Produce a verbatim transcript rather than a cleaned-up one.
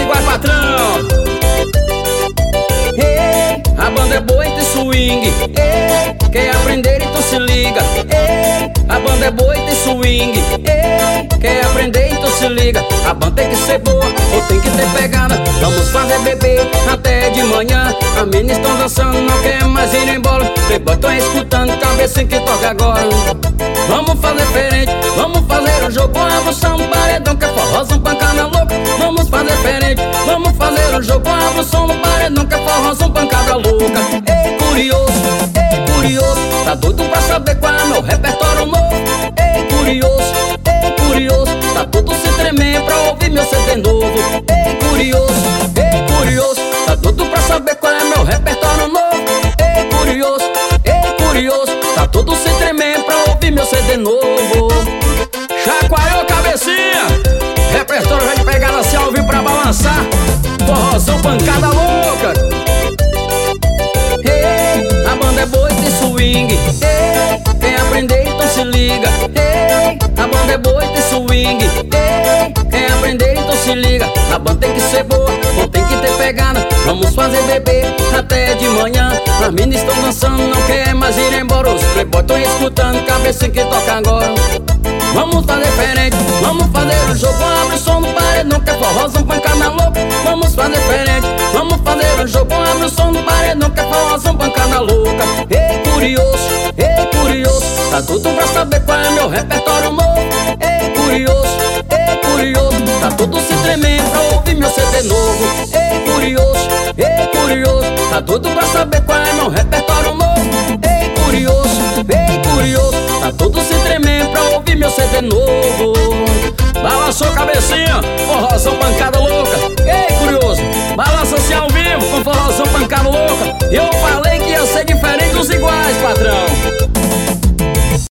iguais, patrão. Ei, a banda é boa e tem swing. Ei, quer aprender então se liga. Ei, a banda é boa e tem swing. Ei, quer aprender então se liga. A banda tem que ser boa ou tem que ter pegada. Vamos fazer beber até de manhã. As meninas estão dançando, não quer mais ir embora. Playboy tão escutando, cabeça que toca agora. Vamos fazer diferente, vamos fazer o jogo. Avançar um paredão que é forrozão, pancada louca. Vamos fazer diferente, vamos fazer o jogo. Avançar um paredão que é forrozão, pancada louca. Ei, curioso, ei, curioso, tá doido pra saber qual é meu repertório novo? Ei, curioso, ei, curioso, tá todo se tremer pra ouvir meu C D novo. Ei, curioso, ei, curioso, tá doido pra saber qual é meu repertório novo? Ei, curioso, ei, curioso, tá todo se tremer pra ouvir meu C D novo. Chacoalhou, cabecinha, repertório vai pegar assim ao vivo pra balançar. Forrozão, pancada louca. Ei, a banda é boa e tem swing. Ei, quem aprender então se liga. Ei, a banda é boa e tem swing. Ei, quem aprender então se liga. A banda tem que ser boa, não tem que ter pegada. Vamos fazer beber até de manhã. As meninas estão dançando, não quer mais ir embora. Os playboy estão escutando, cabeça que toca agora. Vamos fazer diferente, vamos fazer o jogo. Abre o som no paredão que é forrozão, pancada louca. Vamos fazer diferente, vamos fazer o jogo. Abre o som no paredão que é forrozão, pancada louca. Ei, curioso, ei, curioso, tá tudo pra saber qual é meu repertório novo. Ei, curioso, ei, curioso, tá tudo se tremendo pra ouvir meu C D novo. Ei, curioso, ei, curioso, tá tudo pra saber qual é meu repertório novo. Ei, curioso, ei, curioso, tá tudo se tremendo pra ouvir meu C D novo. Balançou cabecinha, forrozão, pancada louca. Ei, curioso, balança assim ao vivo com forrozão, pancada louca. Eu falei que ia ser diferente dos iguais, patrão.